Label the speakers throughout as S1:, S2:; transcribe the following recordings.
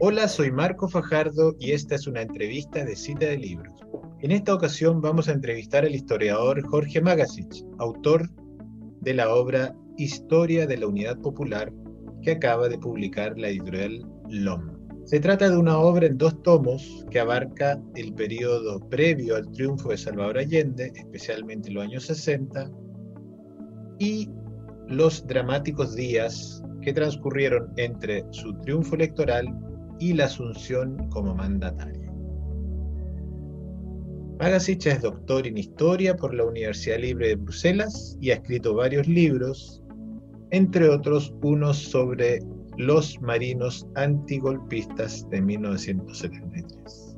S1: Hola, soy Marco Fajardo y esta es una entrevista de Cita de Libros. En esta ocasión vamos a entrevistar al historiador Jorge Magasic, autor de la obra Historia de la Unidad Popular, que acaba de publicar la editorial LOM. Se trata de una obra en 2 tomos que abarca el periodo previo al triunfo de Salvador Allende, especialmente los años 60, y los dramáticos días que transcurrieron entre su triunfo electoral y la asunción como mandatario. Magasic es doctor en Historia por la Universidad Libre de Bruselas y ha escrito varios libros, entre otros unos sobre los marinos antigolpistas de 1973.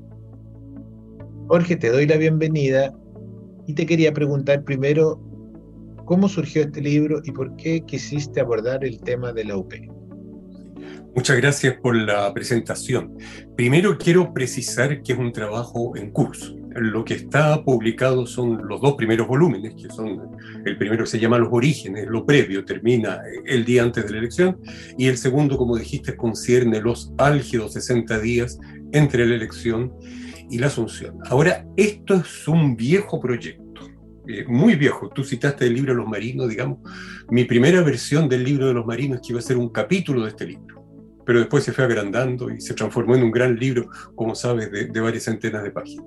S1: Jorge, te doy la bienvenida y te quería preguntar primero cómo surgió este libro y por qué quisiste abordar el tema de la UP.
S2: Muchas gracias por la presentación. Primero quiero precisar que es un trabajo en curso. Lo que está publicado son los 2 primeros volúmenes, que son el primero que se llama Los Orígenes, lo previo, termina el día antes de la elección, y el segundo, como dijiste, concierne los álgidos 60 días entre la elección y la asunción. Ahora, esto es un viejo proyecto. Muy viejo. Tú citaste el libro de los marinos, digamos. Mi primera versión del libro de los marinos es que iba a ser un capítulo de este libro, pero después se fue agrandando y se transformó en un gran libro, como sabes, de varias centenas de páginas.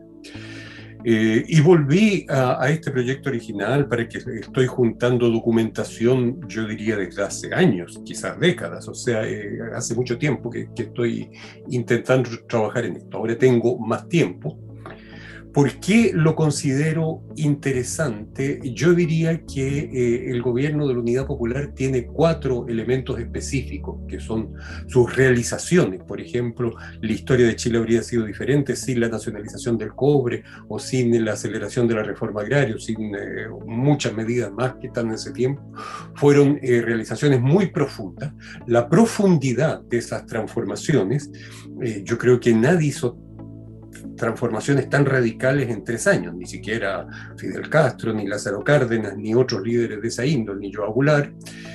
S2: Y volví a este proyecto original para que estoy juntando documentación, yo diría desde hace años, quizás décadas, o sea, hace mucho tiempo que estoy intentando trabajar en esto. Ahora tengo más tiempo. ¿Por qué lo considero interesante? Yo diría que el gobierno de la Unidad Popular tiene 4 elementos específicos, que son sus realizaciones. Por ejemplo, la historia de Chile habría sido diferente sin la nacionalización del cobre, o sin la aceleración de la reforma agraria, o sin muchas medidas más que están en ese tiempo. Fueron realizaciones muy profundas. La profundidad de esas transformaciones, yo creo que nadie hizo transformaciones tan radicales en 3 años, ni siquiera Fidel Castro, ni Lázaro Cárdenas, ni otros líderes de esa índole, ni Joao Goulart.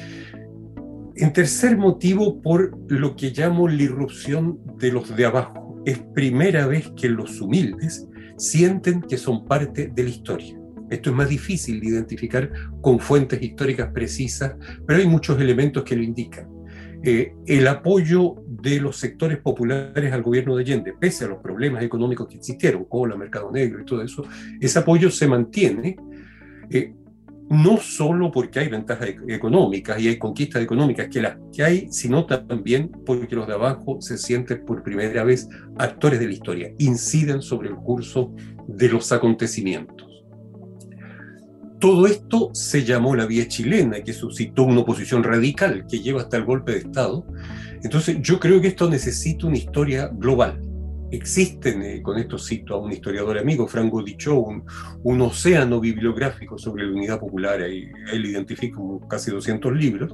S2: En tercer motivo, por lo que llamo la irrupción de los de abajo. Es primera vez que los humildes sienten que son parte de la historia. Esto es más difícil de identificar con fuentes históricas precisas, pero hay muchos elementos que lo indican. El apoyo de los sectores populares al gobierno de Allende, pese a los problemas económicos que existieron, cola, mercado negro y todo eso, ese apoyo se mantiene, no solo porque hay ventajas económicas y hay conquistas económicas, que las que hay, sino también porque los de abajo se sienten por primera vez actores de la historia, inciden sobre el curso de los acontecimientos. Todo esto se llamó la vía chilena, que suscitó una oposición radical que lleva hasta el golpe de Estado. Entonces yo creo que esto necesita una historia global. Existen, con esto cito a un historiador amigo, Franco Dichó, un océano bibliográfico sobre la Unidad Popular, y él identifica casi 200 libros,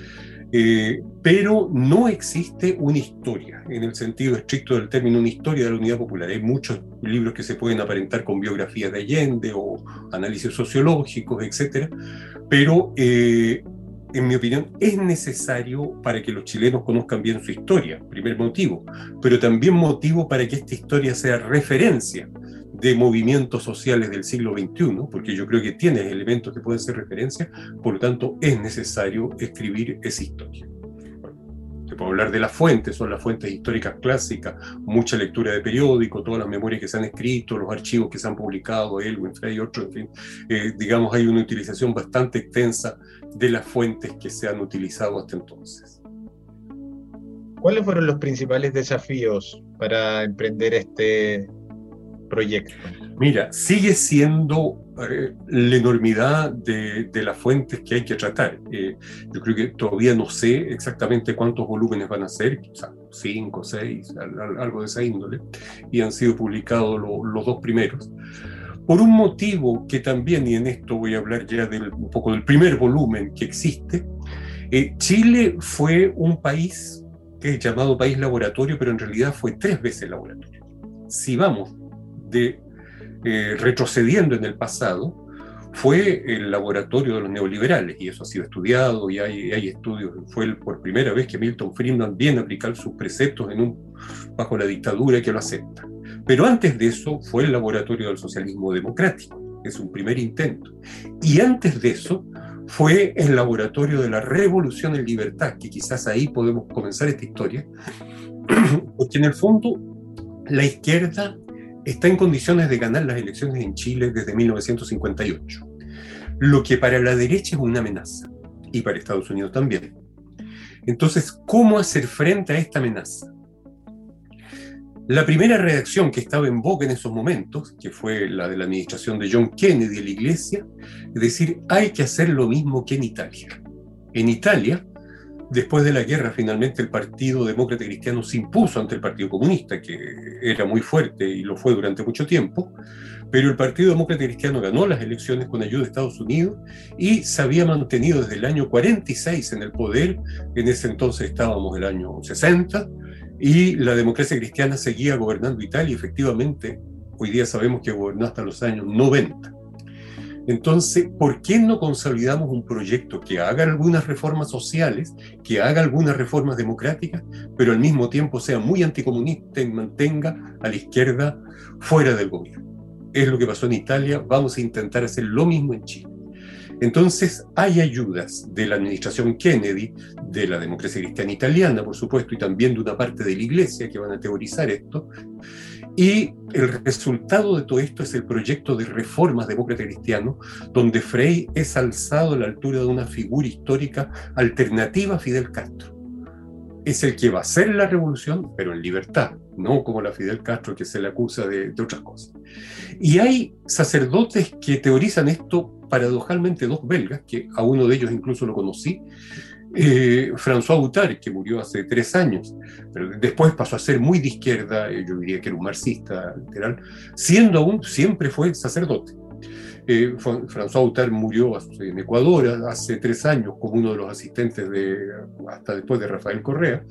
S2: pero no existe una historia, en el sentido estricto del término, una historia de la Unidad Popular. Hay muchos libros que se pueden aparentar con biografías de Allende o análisis sociológicos, etc. Pero, en mi opinión, es necesario para que los chilenos conozcan bien su historia, primer motivo, pero también motivo para que esta historia sea referencia de movimientos sociales del siglo XXI, porque yo creo que tiene elementos que pueden ser referencia, por lo tanto es necesario escribir esa historia. Se puede hablar de las fuentes, son las fuentes históricas clásicas, mucha lectura de periódico, todas las memorias que se han escrito, los archivos que se han publicado, Elwin, Frey y otros, en fin, digamos, hay una utilización bastante extensa de las fuentes que se han utilizado hasta entonces.
S1: ¿Cuáles fueron los principales desafíos para emprender este proyecto?
S2: Mira, sigue siendo la enormidad de las fuentes que hay que tratar. Yo creo que todavía no sé exactamente cuántos volúmenes van a ser, quizás 5, 6, algo de esa índole, y han sido publicados los 2 primeros. Por un motivo que también, y en esto voy a hablar ya un poco del primer volumen que existe, Chile fue un país que es llamado país laboratorio, pero en realidad fue 3 veces laboratorio. Si vamos retrocediendo en el pasado, fue el laboratorio de los neoliberales, y eso ha sido estudiado, y hay estudios. Fue por primera vez que Milton Friedman viene a aplicar sus preceptos bajo la dictadura, que lo acepta. Pero antes de eso fue el laboratorio del socialismo democrático, es un primer intento. Y antes de eso fue el laboratorio de la revolución en libertad, que quizás ahí podemos comenzar esta historia, porque en el fondo la izquierda está en condiciones de ganar las elecciones en Chile desde 1958, lo que para la derecha es una amenaza, y para Estados Unidos también. Entonces, ¿cómo hacer frente a esta amenaza? La primera reacción que estaba en boga en esos momentos, que fue la de la administración de John Kennedy en la Iglesia, es decir, hay que hacer lo mismo que en Italia. En Italia, después de la guerra, finalmente el Partido Demócrata Cristiano se impuso ante el Partido Comunista, que era muy fuerte y lo fue durante mucho tiempo, pero el Partido Demócrata Cristiano ganó las elecciones con ayuda de Estados Unidos y se había mantenido desde el año 46 en el poder. En ese entonces estábamos en el año 60, y la democracia cristiana seguía gobernando Italia, y efectivamente hoy día sabemos que gobernó hasta los años 90. Entonces, ¿por qué no consolidamos un proyecto que haga algunas reformas sociales, que haga algunas reformas democráticas, pero al mismo tiempo sea muy anticomunista y mantenga a la izquierda fuera del gobierno? Es lo que pasó en Italia, vamos a intentar hacer lo mismo en Chile. Entonces, hay ayudas de la administración Kennedy, de la democracia cristiana italiana, por supuesto, y también de una parte de la Iglesia que van a teorizar esto. Y el resultado de todo esto es el proyecto de reformas demócrata cristiano, donde Frei es alzado a la altura de una figura histórica alternativa a Fidel Castro. Es el que va a hacer la revolución, pero en libertad, no como la Fidel Castro, que se le acusa de otras cosas. Y hay sacerdotes que teorizan esto, paradojalmente dos belgas, que a uno de ellos incluso lo conocí, François Boutard, que murió hace 3 años, pero después pasó a ser muy de izquierda, yo diría que era un marxista literal, siendo aún, siempre fue sacerdote. François Boutard murió en Ecuador hace 3 años como uno de los asistentes hasta después de Rafael Correa,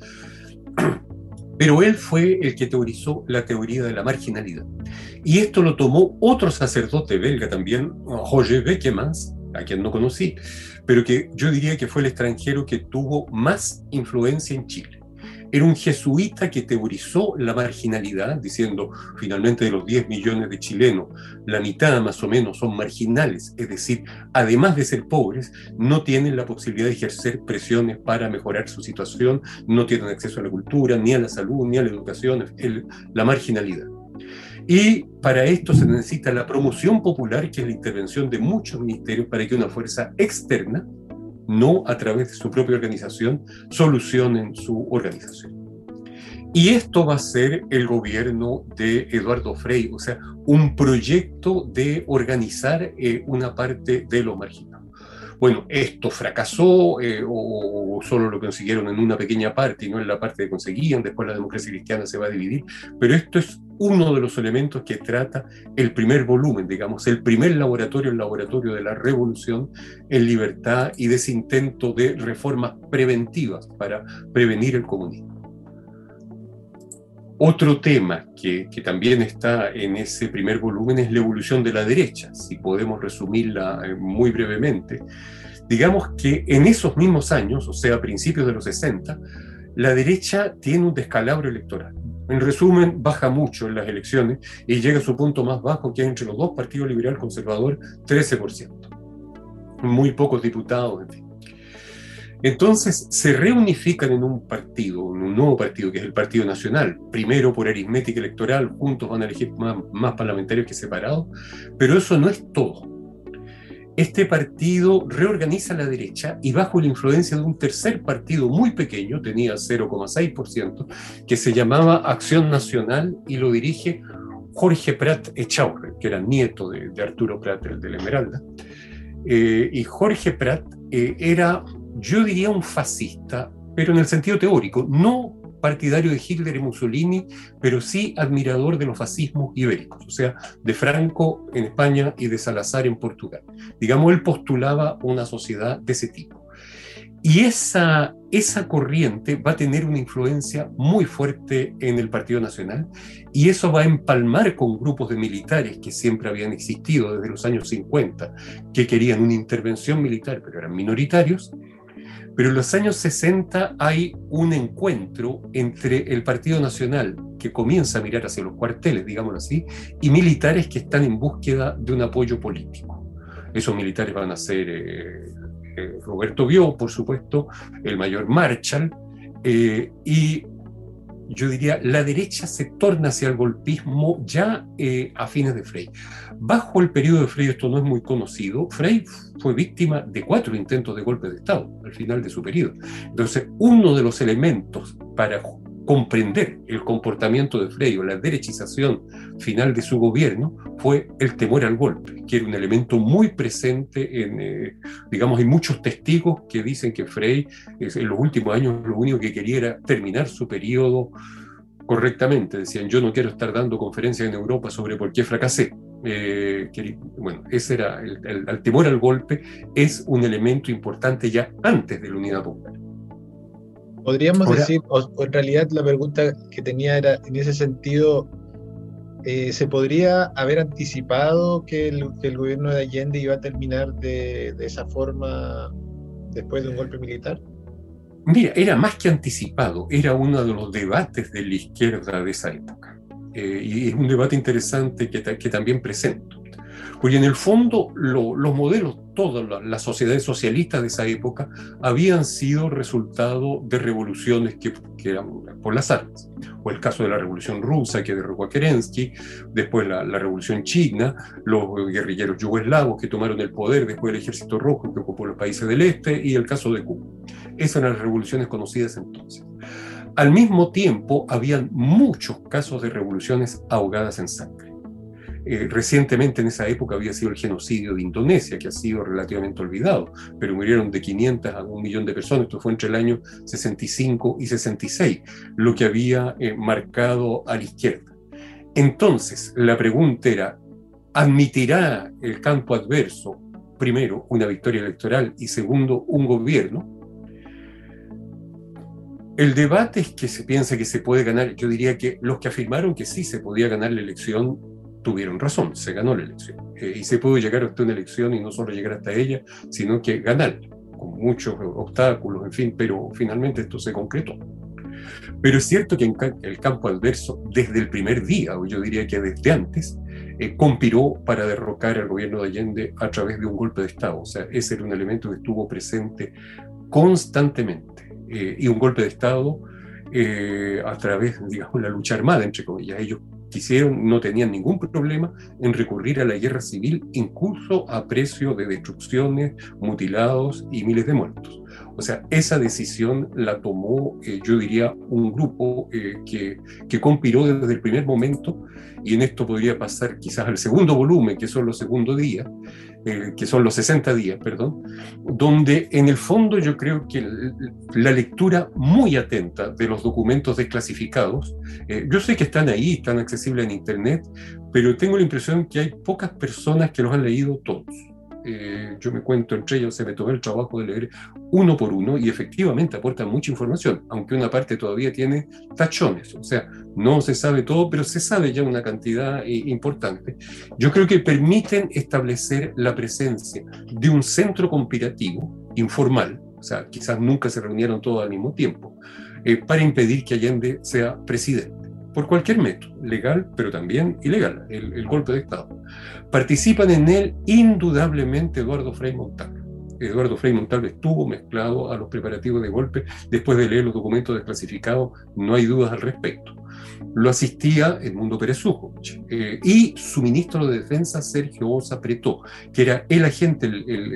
S2: pero él fue el que teorizó la teoría de la marginalidad. Y esto lo tomó otro sacerdote belga también, Roger Beckemans, a quien no conocí, pero que yo diría que fue el extranjero que tuvo más influencia en Chile. Era un jesuita que teorizó la marginalidad, diciendo, finalmente de los 10 millones de chilenos, la mitad más o menos son marginales, es decir, además de ser pobres, no tienen la posibilidad de ejercer presiones para mejorar su situación, no tienen acceso a la cultura, ni a la salud, ni a la educación, la marginalidad. Y para esto se necesita la promoción popular, que es la intervención de muchos ministerios para que una fuerza externa, no a través de su propia organización, solucionen su organización. Y esto va a ser el gobierno de Eduardo Frei, o sea, un proyecto de organizar una parte de los marginados. Bueno, esto fracasó o solo lo consiguieron en una pequeña parte y no en la parte que conseguían. Después la democracia cristiana se va a dividir, pero esto es uno de los elementos que trata el primer volumen, digamos, el primer laboratorio, el laboratorio de la revolución en libertad y de ese intento de reformas preventivas para prevenir el comunismo. Otro tema que también está en ese primer volumen es la evolución de la derecha, si podemos resumirla muy brevemente. Digamos que en esos mismos años, o sea, a principios de los 60, la derecha tiene un descalabro electoral. En resumen, baja mucho en las elecciones y llega a su punto más bajo, que es entre los dos partidos liberal conservador, 13%. Muy pocos diputados, en fin. Entonces se reunifican en un partido, en un nuevo partido, que es el Partido Nacional. Primero por aritmética electoral, juntos van a elegir más parlamentarios que separados, pero eso no es todo. Este partido reorganiza la derecha y bajo la influencia de un tercer partido muy pequeño, tenía 0,6%, que se llamaba Acción Nacional y lo dirige Jorge Prat Echaurren, que era nieto de Arturo Prat, el de la Esmeralda. Y Jorge Prat era, yo diría, un fascista, pero en el sentido teórico, no partidario de Hitler y Mussolini, pero sí admirador de los fascismos ibéricos, o sea, de Franco en España y de Salazar en Portugal. Digamos, él postulaba una sociedad de ese tipo. Y esa corriente va a tener una influencia muy fuerte en el Partido Nacional, y eso va a empalmar con grupos de militares que siempre habían existido desde los años 50, que querían una intervención militar, pero eran minoritarios. Pero en los años 60 hay un encuentro entre el Partido Nacional, que comienza a mirar hacia los cuarteles, digámoslo así, y militares que están en búsqueda de un apoyo político. Esos militares van a ser Roberto Bió, por supuesto, el mayor Marshall, y yo diría, la derecha se torna hacia el golpismo ya a fines de Frei. Bajo el periodo de Frei, esto no es muy conocido, Frei fue víctima de 4 intentos de golpe de Estado al final de su periodo. Entonces, uno de los elementos para comprender el comportamiento de Frei o la derechización final de su gobierno fue el temor al golpe, que era un elemento muy presente en, digamos, hay muchos testigos que dicen que Frei en los últimos años lo único que quería era terminar su periodo correctamente. Decían, yo no quiero estar dando conferencias en Europa sobre por qué fracasé. Bueno, ese era el temor al golpe, es un elemento importante ya antes de la Unidad Popular.
S1: Podríamos decir, o en realidad la pregunta que tenía era, en ese sentido, ¿se podría haber anticipado que el gobierno de Allende iba a terminar de esa forma después de un golpe militar?
S2: Mira, era más que anticipado, era uno de los debates de la izquierda de esa época. Y es un debate interesante que también presento. Porque en el fondo los modelos, todas las sociedades socialistas de esa época habían sido resultado de revoluciones que eran por las armas. O el caso de la Revolución Rusa, que derrocó a Kerensky, después la Revolución China, los guerrilleros yugoslavos que tomaron el poder después del Ejército Rojo que ocupó los países del Este, y el caso de Cuba. Esas eran las revoluciones conocidas entonces. Al mismo tiempo, habían muchos casos de revoluciones ahogadas en sangre. Recientemente en esa época había sido el genocidio de Indonesia, que ha sido relativamente olvidado, pero murieron de 500 a 1 millón de personas. Esto fue entre el año 65 y 66, lo que había marcado a la izquierda. Entonces, la pregunta era, ¿admitirá el campo adverso, primero, una victoria electoral y segundo, un gobierno? El debate es que se piensa que se puede ganar. Yo diría que los que afirmaron que sí se podía ganar la elección tuvieron razón, se ganó la elección. Y se pudo llegar hasta una elección y no solo llegar hasta ella, sino que ganarla, con muchos obstáculos, en fin, pero finalmente esto se concretó. Pero es cierto que en el campo adverso, desde el primer día, o yo diría que desde antes, conspiró para derrocar al gobierno de Allende a través de un golpe de Estado. O sea, ese era un elemento que estuvo presente constantemente. Y un golpe de Estado a través, digamos, la lucha armada, entre comillas. Ellos no tenían ningún problema en recurrir a la guerra civil, incluso a precio de destrucciones, mutilados y miles de muertos. O sea, esa decisión la tomó, yo diría, un grupo que conspiró desde el primer momento, y en esto podría pasar quizás al segundo volumen, que son los segundos días, que son los 60 días, perdón, donde en el fondo yo creo que la lectura muy atenta de los documentos desclasificados, yo sé que están ahí, están accesibles en internet, pero tengo la impresión que hay pocas personas que los han leído todos. Yo me cuento entre ellos, se me tomó el trabajo de leer uno por uno y efectivamente aportan mucha información, aunque una parte todavía tiene tachones, o sea, no se sabe todo, pero se sabe ya una cantidad importante. Yo creo que permiten establecer la presencia de un centro conspirativo informal, o sea, quizás nunca se reunieron todos al mismo tiempo, para impedir que Allende sea presidente, por cualquier método, legal, pero también ilegal, el golpe de Estado. Participan en él indudablemente Eduardo Frei Montalva. Eduardo Frei Montalva estuvo mezclado a los preparativos de golpe. Después de leer los documentos desclasificados, no hay dudas al respecto. Lo asistía Edmundo Pérez Sujovic y su ministro de Defensa, Sergio Ossa Pretó, que era el agente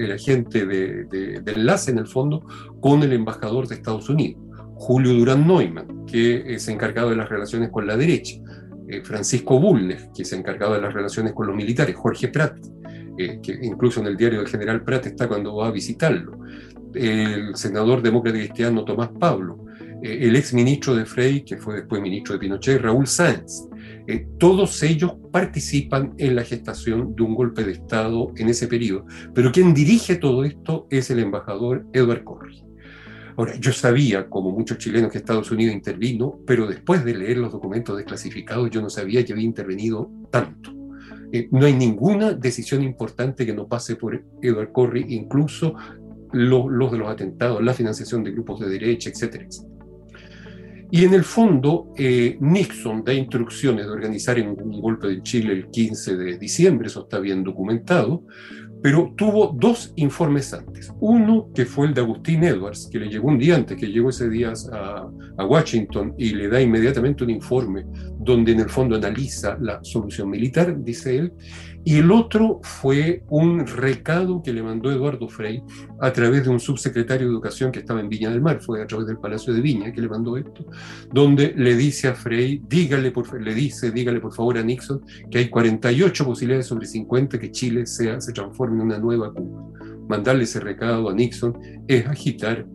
S2: de enlace, en el fondo, con el embajador de Estados Unidos. Julio Durán Neumann, que se encargaba de las relaciones con la derecha, Francisco Bulnes, que se encargaba de las relaciones con los militares, Jorge Prat, que incluso en el diario del general Prat está cuando va a visitarlo, el senador demócrata cristiano Tomás Pablo, el ex ministro de Frei, que fue después ministro de Pinochet, Raúl Sáenz. Todos ellos participan en la gestación de un golpe de Estado en ese periodo, pero quien dirige todo esto es el embajador Edward Corry. Ahora, yo sabía, como muchos chilenos, que Estados Unidos intervino, pero después de leer los documentos desclasificados, yo no sabía que había intervenido tanto. No hay ninguna decisión importante que no pase por Edward Corry, incluso los de los atentados, la financiación de grupos de derecha, etcétera, etcétera. Y en el fondo, Nixon da instrucciones de organizar un golpe de Chile el 15 de diciembre, eso está bien documentado, pero tuvo dos informes antes. Uno, que fue el de Agustín Edwards, que le llegó un día antes, que llegó ese día a Washington y le da inmediatamente un informe donde en el fondo analiza la solución militar, dice él. Y el otro fue un recado que le mandó Eduardo Frei a través de un subsecretario de Educación que estaba en Viña del Mar, fue a través del Palacio de Viña que le mandó esto, donde le dice a Frei, dígale por favor a Nixon que hay 48 posibilidades sobre 50 que Chile se transforme en una nueva Cuba. Mandarle ese recado a Nixon es agitar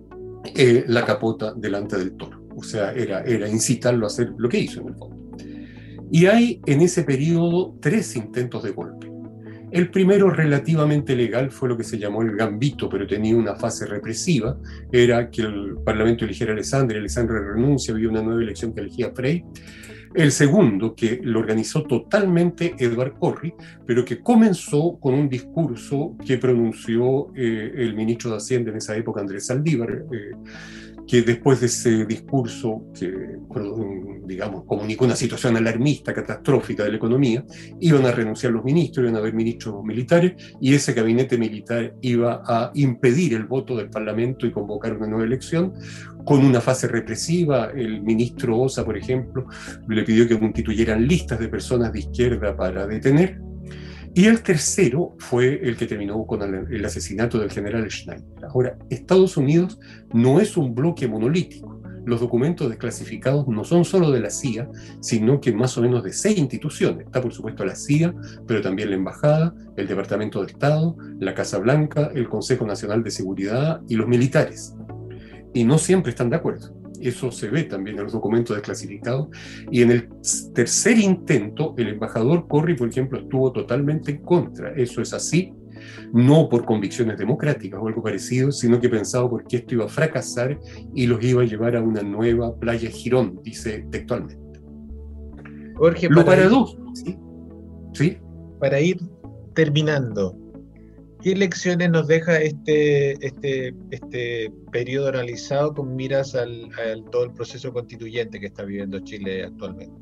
S2: la capota delante del toro. O sea, era incitarlo a hacer lo que hizo en el fondo. Y hay en ese periodo 3 intentos de golpe. El primero, relativamente legal, fue lo que se llamó el gambito, pero tenía una fase represiva. Era que el Parlamento eligiera a Alessandri renuncia, había una nueva elección que elegía a Frei. El segundo, que lo organizó totalmente Edward Corry, pero que comenzó con un discurso que pronunció el ministro de Hacienda en esa época, Andrés Saldívar, que después de ese discurso que, digamos, comunicó una situación alarmista, catastrófica de la economía, iban a renunciar los ministros, iban a haber ministros militares, y ese gabinete militar iba a impedir el voto del Parlamento y convocar una nueva elección, con una fase represiva. El ministro Osa, por ejemplo, le pidió que constituyeran listas de personas de izquierda para detener. Y el tercero fue el que terminó con el asesinato del general Schneider. Ahora, Estados Unidos no es un bloque monolítico. Los documentos desclasificados no son solo de la CIA, sino que más o menos de 6 instituciones. Está, por supuesto, la CIA, pero también la Embajada, el Departamento de Estado, la Casa Blanca, el Consejo Nacional de Seguridad y los militares. Y no siempre están de acuerdo. Eso se ve también en los documentos desclasificados. Y en el tercer intento, el embajador Corry, por ejemplo, estuvo totalmente en contra. Eso es así, no por convicciones democráticas o algo parecido, sino que pensaba porque esto iba a fracasar y los iba a llevar a una nueva playa Girón, dice textualmente.
S1: Jorge,
S2: lo paradójico, ¿sí?
S1: Para ir terminando, ¿qué lecciones nos deja este periodo analizado con miras al todo el proceso constituyente que está viviendo Chile actualmente?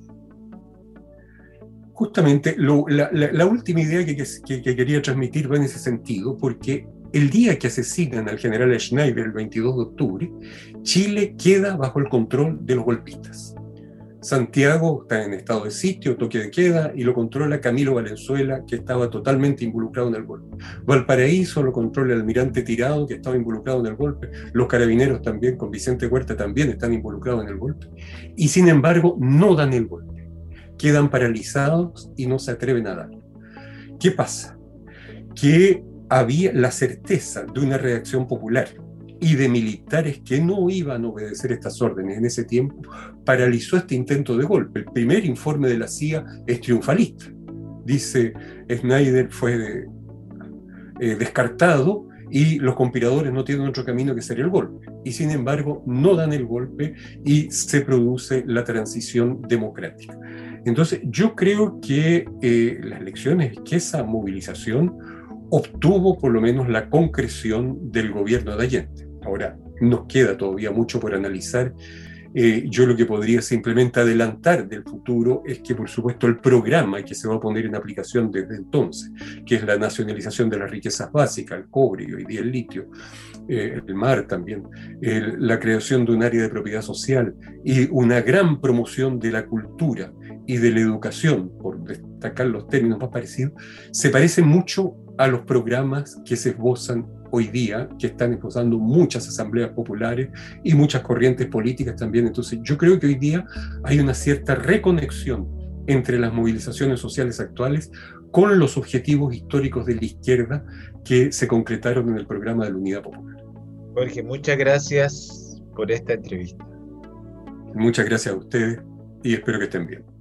S2: Justamente la última idea que quería transmitir va en ese sentido, porque el día que asesinan al general Schneider, el 22 de octubre, Chile queda bajo el control de los golpistas. Santiago está en estado de sitio, toque de queda, y lo controla Camilo Valenzuela, que estaba totalmente involucrado en el golpe. Valparaíso lo controla el almirante Tirado, que estaba involucrado en el golpe. Los carabineros también, con Vicente Huerta, también están involucrados en el golpe. Y sin embargo, no dan el golpe. Quedan paralizados y no se atreven a dar. ¿Qué pasa? Que había la certeza de una reacción popular y de militares que no iban a obedecer estas órdenes en ese tiempo, paralizó este intento de golpe. El primer informe de la CIA es triunfalista. Dice, Schneider fue descartado y los conspiradores no tienen otro camino que ser el golpe. Y sin embargo, no dan el golpe y se produce la transición democrática. Entonces, yo creo que las lecciones es que esa movilización obtuvo por lo menos la concreción del gobierno de Allende. Ahora, nos queda todavía mucho por analizar. Yo lo que podría simplemente adelantar del futuro es que, por supuesto, el programa que se va a poner en aplicación desde entonces, que es la nacionalización de las riquezas básicas, el cobre y hoy día el litio, el mar también, la creación de un área de propiedad social y una gran promoción de la cultura y de la educación, por destacar los términos más parecidos, se parece mucho a los programas que se esbozan hoy día, que están esbozando muchas asambleas populares y muchas corrientes políticas también. Entonces yo creo que hoy día hay una cierta reconexión entre las movilizaciones sociales actuales con los objetivos históricos de la izquierda que se concretaron en el programa de la Unidad Popular.
S1: Jorge, muchas gracias por esta entrevista.
S2: Muchas gracias a ustedes y espero que estén bien.